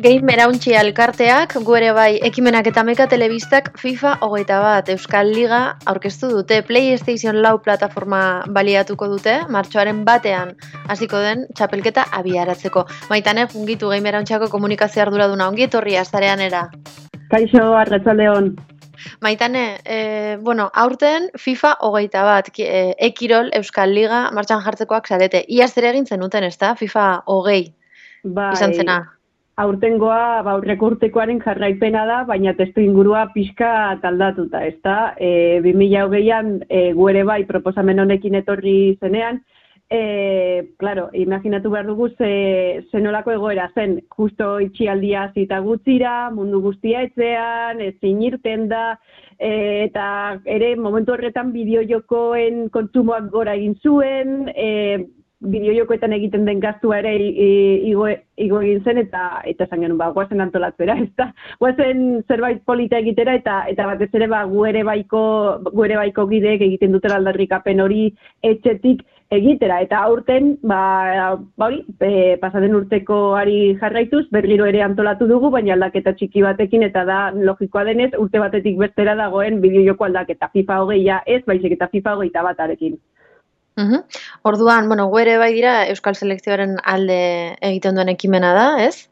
Game Erauntxi elkarteak, gu ere bai, ekimenak eta Hamaika Telebistak FIFA 21 Euskal Liga aurkeztu dute. PlayStation 4 plataforma baliatuko dute, martxoaren batean hasiko den txapelketa abiaratzeko. Maitane, jungitu Game Erauntxiako komunikazio arduraduna, ongi etorria zareanera. Kaixo, arratsaldeon. Maitane, aurten FIFA 21, Ekirol Euskal Liga martxan jartzekoak zarete. Iaz ere egin zenuten, ezta? FIFA 20 izan zena. Aurtengoa aurreko urtekoaren jarraipena da, baina testu ingurua pixka aldatuta, ezta? 2020an gu ere bai proposamen honekin etorri zenean, claro, imaginatu behar dugu zenolako egoera zen, justo itxialdia zita gutxira, mundu guztia etzean, ezin irten da, eta ere momentu horretan bideojokoen kontsumoak gora egin zuen, bideojokoetan egiten den gastua ere igo egin zen, eta esan genuen, guazen antolatzera, guazen zerbait polita egitera, eta batez ere gu ere baiko gideek egiten dutela aldarrikapen hori etxetik egitera, eta aurten, pasaden urtekoari jarraituz, berriro ere antolatu dugu, baina aldaketa txiki batekin, eta da logikoa denez, urte batetik bestera dagoen bideojoko aldaketa, FIFA 20 ez, baizik eta FIFA 21arekin. Orduan, gu ere bai dira Euskal Selekzioaren alde egiten duen ekimena da, ez?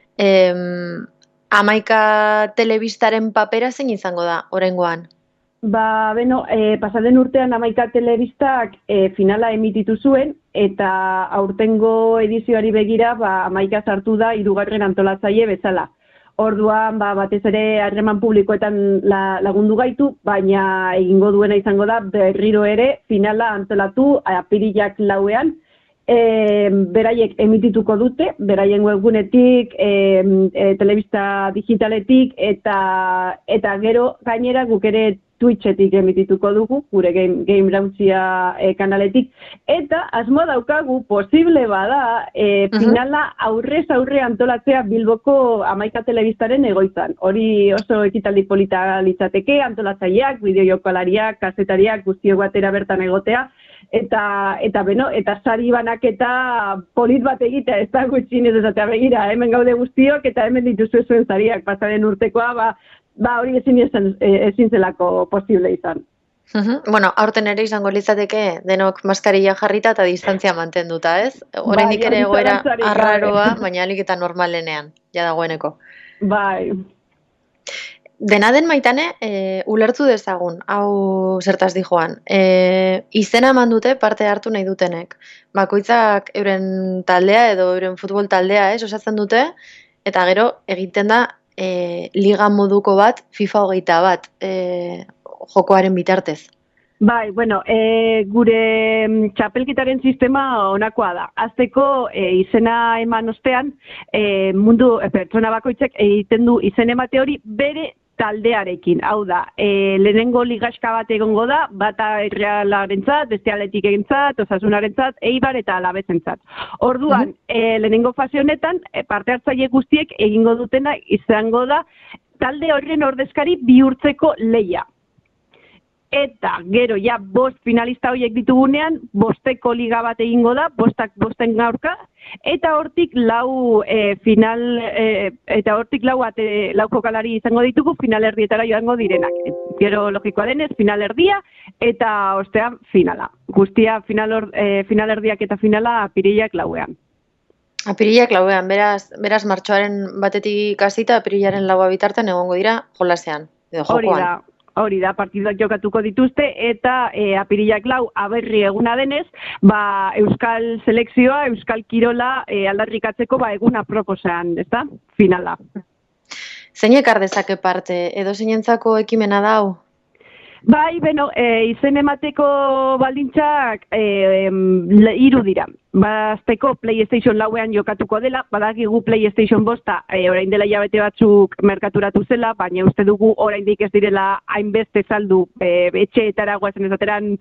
Hamaika Telebistaren papera zein izango da, oraingoan? Pasaden urtean Hamaika Telebistak finala emititu zuen, eta aurtengo edizioari begira Hamaika sartu da 3. antolatzaile bezala. Orduan, batez ere harreman publikoetan lagundu gaitu, baina egingo duena izango da berriro ere finala antolatu apirilak 4ean. Beraiek emitituko dute, beraien webgunetik, telebista digitaletik, eta gero gainera guk ere Twitchetik emitituko dugu, gure Game Erauntxia kanaletik, eta asmo daukagu posible bada finala aurrez aurre antolatzea Bilboko Hamaika Telebistaren egoitzan. Hori oso ekitaldi polita litzateke, antolatzaileak, bideojokalariak, kazetariak, guztiok batera bertan egotea, eta sari banaketa polit bat egitea, ez da gutxinez esatea begira, hemen gaude guztiok, eta hemen dituzu zuen sariak, pasaren urtekoa, hori ezin zelako posible izan. Aurten ere izango litzateke denok maskarilla jarrita eta distantzia mantenduta, ez? Oraindik ere egoera arraroa, baina alik eta normalenean, ja dagoeneko. Bai. Dena den, Maitane, ulertu dezagun, hau zertaz di joan. Izena eman dute parte hartu nahi dutenek. Bakoitzak euren taldea edo euren futbol taldea, osatzen dute, eta gero egiten da liga moduko bat, FIFA 21 jokoaren bitartez. Bai, gure txapelketaren sistema honakoa da. Azteko izena eman ostean, pertsona bakoitzek egiten du izen emate hori bere taldearekin. Hau da, lehenengo ligaxka bat egongo da, bata Errealarentzat, beste Atletik egintzat, Osasunarentzat, Eibar eta Alabesentzat. Orduan, lehenengo fase honetan, parte hartzaile guztiek egingo dutena izango da, talde horren ordezkari bihurtzeko lehia. Eta gero, 5 finalista horiek ditugunean, 5eko liga bat egingo da, 5 gaurka, eta hortik 4 jokalari izango ditugu finalerdietara joango direnak. Gero logikoa denez, finalerdia eta ostean finala. Guztia finalerdiak eta finala apirilak 4ean. Apirilak 4ean, beraz martxoaren batetik hasita apirilaren 4 bitartean egongo dira jolasean, edo jokoan. Hori da, partiduak jokatuko dituzte, eta apirilak 4 aberri eguna denez, Euskal Selekzioa, Euskal Kirola aldarrikatzeko eguna proposan, ezta? Finala. Zein ekar dezake parte, edo zeinentzako ekimena da hau? Bai, izen emateko baldintzak 3 dira. Azteko PlayStation 4ean jokatuko dela, badakigu PlayStation 5 orain dela hilabete batzuk merkaturatu zela, baina uste dugu oraindik ez direla hainbeste saldu etxeetara guazen ezateran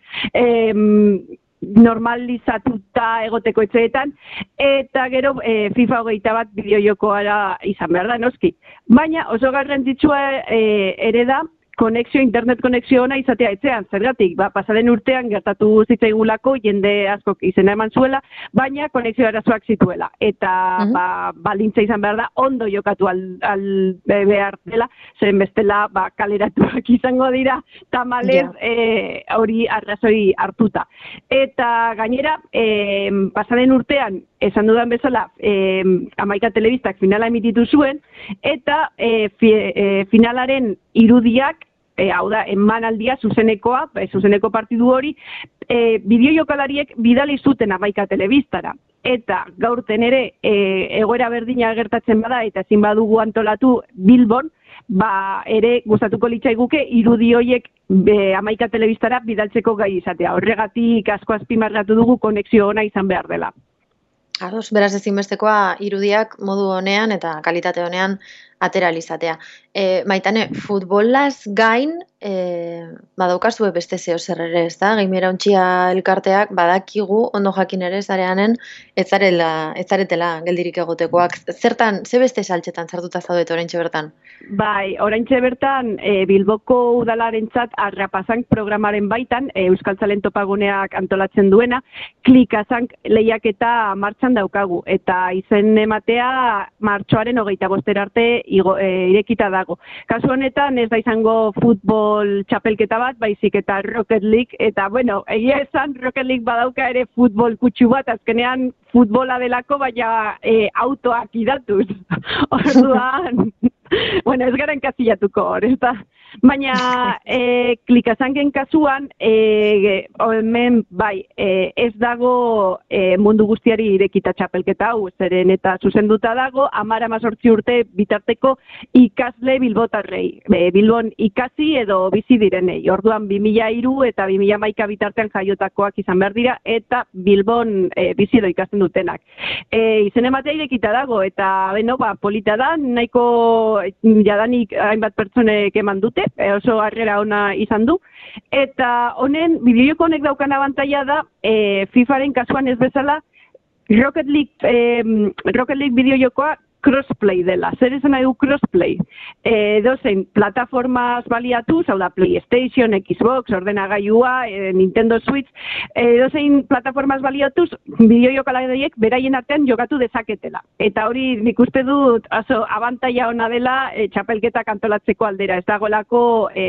normalizatuta egoteko etxeetan, eta gero FIFA 21 bideojokoara izan behar da, noski. Baina oso garrantzitsua ere da, internet konexio ona izatea etxean, zergatik, pasaden urtean gertatu zitzaigulako jende askok izena eman zuela, baina konexio arazoak zituela. Eta balintza izan behar da, ondo jokatu behar dela, zeren bestela kaleratuak izango dira, tamalez hori arrazoi hartuta. Eta gainera, pasaden urtean, esan dudan bezala, Hamaika Telebistak finala emititu zuen, eta finalaren irudiak, hau da, emanaldia zuzeneko partidu hori, bideo-jokalariek bidali zuten Hamaika Telebistara. Eta gaurten ere, egoera berdina gertatzen bada, eta ezin badugu antolatu Bilbon, ere gustatuko litzaiguke irudi horiek Hamaika Telebistara bidaltzeko gai izatea. Horregatik asko azpimarratu dugu konexio ona izan behar dela. Ados, beraz ezinbestekoa irudiak modu honean eta kalitate honean atera izatea. Maitane, futbolaz gain, badaukazue beste zeo zer ere, ez da? Gainbera ontsia elkarteak badakigu ondo jakin ere zareanen ez zaretela geldirik egotekoak. Zertan, ze beste saltxetan sartuta zaudete oraintxe bertan? Bai, oraintxe bertan Bilboko udalarentzat Arrapazank programaren baitan, Euskaltzalen topaguneak antolatzen duena, Klikazank lehiaketa martxan daukagu. Eta izen ematea martxoaren 25 arte irekita dago. Kasu honetan ez da izango futbol txapelketa bat, baizik eta Rocket League, eta bueno, egia esan Rocket League badauka ere futbol kutsu bat, azkenean futbola delako, baina autoak idatuz. Orduan, bueno, ez garen kasillatuko hor, ez da? Baina Klikazanken kasuan, hemen bai, ez dago mundu guztiari irekita txapelketa hau, zeren eta zuzenduta dago, 10-18 urte bitarteko ikasle bilbotarrei. Bilbon ikasi edo bizi direnei. Orduan 2003 eta 2011 bitartean jaiotakoak izan behar dira, eta Bilbon bizi edo ikasten dutenak. Izen ematea irekita dago, eta beno, polita da, nahiko jadanik hainbat pertsonek eman dute, oso harrera ona izan du. Eta honen, bideojoko honek daukan abantaila da, FIFAren kasuan ez bezala, Rocket League bideojokoa crossplay dela. Zer esan nahi du crossplay? Dozein, plataformaz baliatuz, hau da PlayStation, Xbox, ordenagailua, Nintendo Switch, dozein plataformaz baliatuz, bideojokalariek beraien artean jokatu dezaketela. Eta hori nik uste dut abantaila ona dela txapelketak antolatzeko aldera. Ez dagoelako,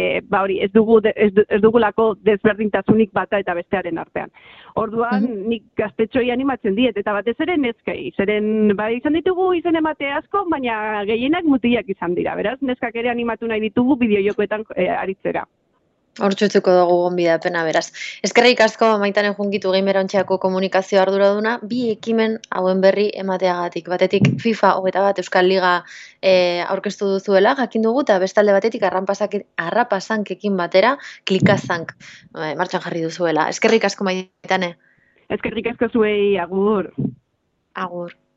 ez dugulako desberdintasunik bata eta bestearen artean. Orduan, nik gaztetxoi animatzen diet, eta batez ere neskei. Zeren, izan ditugu izen emate asko, baina gehienak mutilak izan dira. Beraz, neskak ere animatu nahi ditugu bideojokoetan aritzera. Hortxutzuko dugu gonbidapena, beraz. Eskerrik asko Maitane Jungitu Gainberaontxeako komunikazio arduraduna, bi ekimen hauen berri emateagatik. Batetik FIFA 21 Euskal Liga aurkeztu duzuela, jakin dugu, eta bestalde batetik Arrapazankekin batera, Klikazank martxan jarri duzuela. Eskerrik asko Maitane. Eskerrik asko zuei, agur. Agur.